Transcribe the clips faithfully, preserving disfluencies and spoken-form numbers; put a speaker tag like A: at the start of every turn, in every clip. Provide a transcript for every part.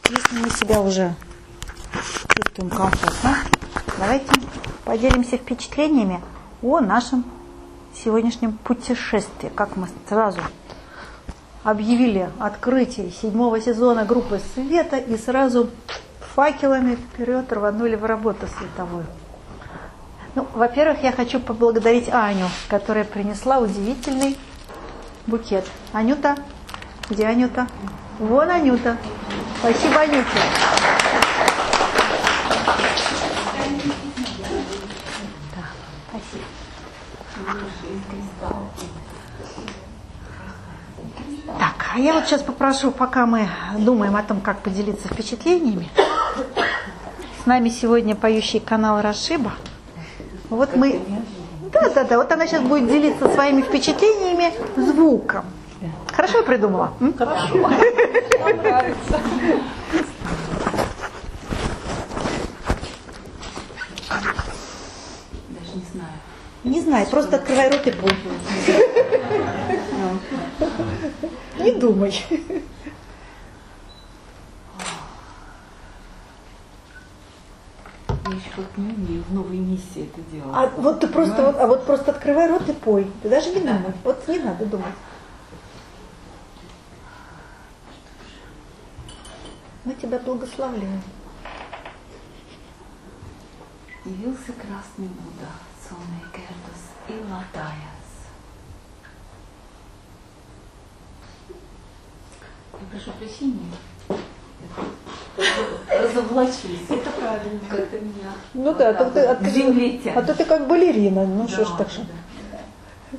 A: Если мы себя уже чувствуем комфортно, давайте поделимся впечатлениями о нашем сегодняшнем путешествии. Как мы сразу объявили открытие седьмого сезона группы «Света» и сразу факелами вперед рванули в работу световую. Ну, во-первых, я хочу поблагодарить Аню, которая принесла удивительный букет. Анюта, где Анюта? Вон Анюта. Спасибо, Анюте. Да, спасибо. Так, а я вот сейчас попрошу, пока мы думаем о том, как поделиться впечатлениями, с нами сегодня поющий канал Рашиба. Вот мы... Да, да, да, вот она сейчас будет делиться своими впечатлениями звуком. Хорошо я придумала? М?
B: Хорошо. Нам нравится. Даже не знаю.
A: Не знаю, просто открывай рот и пой. Не думай.
B: Я еще как не умею в новой миссии это делать.
A: А вот ты просто, вот, а вот просто открывай рот и пой. Ты даже не думай. Вот не надо думать. Мы тебя благословляем.
B: Явился красный Будда, сонный Кердус и Латаяс. Я прошу прощения. Разоблачились. Это правильно. Как-то меня.
A: Ну да,
B: вот
A: ты,
B: к земле тянет.
A: А то ты как балерина. Ну
B: Да,
A: что ж так что.
B: Да.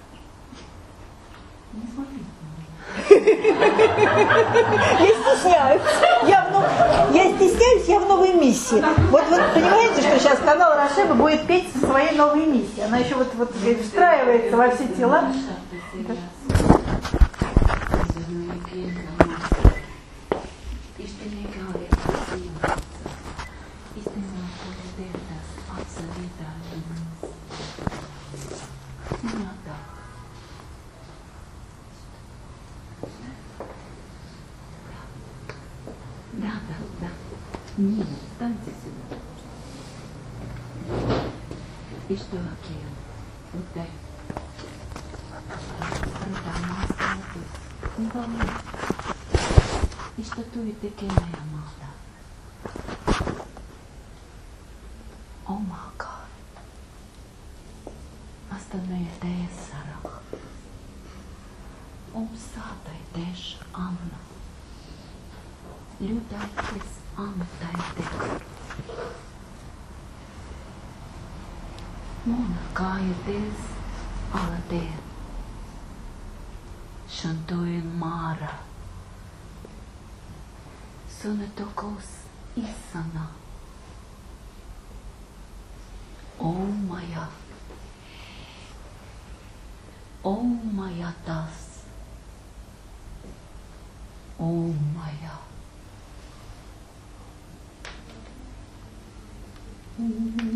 B: Не смотрите на меня.
A: Я стесняюсь. Я, в нов... я стесняюсь, я в новой миссии. Вот вы понимаете, что сейчас канал Рашиба будет петь со своей новой миссией. Она еще вот, вот встраивается во все тела. Да.
B: Да, да, да. Нет, встаньте сюда. И что, Акия? Ударь. Скрытая маска, не волнуйся. И что тует Экеная Мада? О, Мака. Останови Тесарах. Om Satai Tesh Anna. Lyudaitis antaites. Mona kaites alate. Shantoin Mara. Sonatokos Isana. O Maya. O Mayatas. O Maya. Mm-hmm.